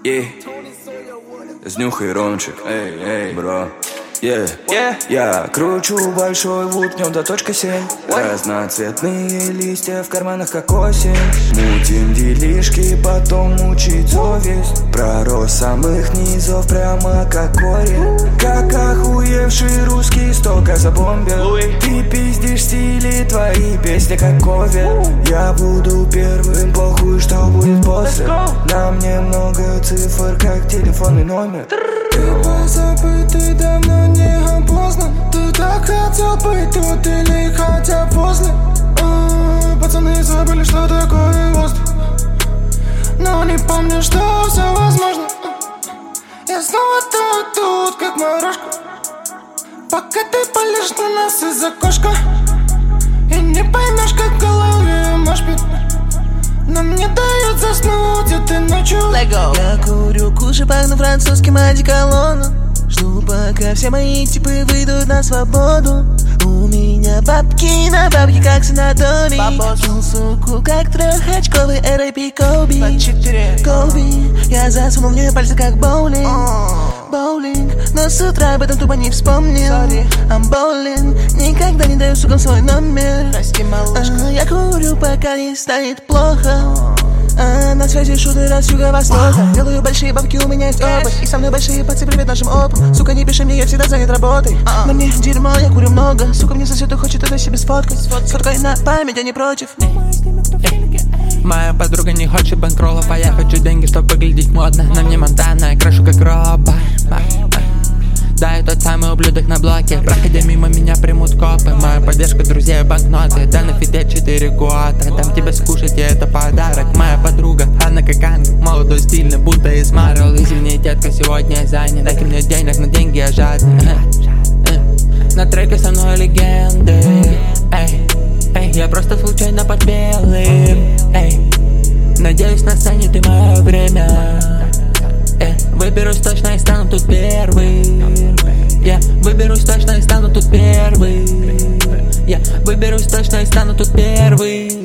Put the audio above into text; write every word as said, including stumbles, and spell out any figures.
Yeah. Снюхай, Ромчик, эй, эй, бро. Yeah. Yeah. Я кручу большой вуд, в нем до точка семь. Разноцветные листья в карманах, как осень. Мутим делишки, потом мучить совесть. Пророс самых низов, прямо как корень. Как охуевший русский столько забомбил. Ты пиздишь в стиле, твои песни как ковер. Я буду первым, похуй, что будет после. На мне много цифр, как телефонный номер. Ты позабытый, давно не опознан. Ты так хотел быть тут или хотя после. а, Пацаны забыли, что такое воздух, но не помню, что все возможно. Я снова тут, тут, как морожка. Пока ты палишь на нас из окошка, и не поймешь, как в голове может. Нам не дают заснуть этой ночью. Я курю куши, пахну французским одеколоном. Жду, пока все мои типы выйдут на свободу. У меня бабки на бабки, как санаторий. Кил суку, как трехочковый эр эй пи Коби. Коби, я засунул в нее пальцы, как боулинг. Боулинг, но с утра об этом тупо не вспомнил. I'm bowling, никогда не даю сукам свой номер. а, Я курю, пока не станет плохо. А, на связи шутеры с юго-востока. Делаю большие бабки, у меня есть опыт. И со мной большие пальцы, привет нашим опам. Сука, не пиши мне, я всегда занят работой. На мне дерьмо, я курю много. Сука, мне сосет и хочет это себе сфоткать. Сфоткай на память, я не против. Моя подруга не хочет банкроллов, а я хочу деньги, чтобы выглядеть модно. На мне Монтана, я крашу как робот. Да, я тот самый ублюдок на блоке. Проходя мимо меня примут копы. Моя поддержка, друзья, банкноты. Да на фите четыре года. Дам тебе скушать, и это подарок. Моя подруга, она как ангел. Молодой, стильный, будто из Марвел. Извини, детка, сегодня я занят. Дай-ка мне денег, на деньги я жадный. На треке со мной легенды. Эй, эй, я просто случайно под белым. Эй, надеюсь, на сцене ты мое время. Э, выберусь точно и стану тут первый. Я выберусь точно и стану тут первый. Я выберусь точно и стану тут первый.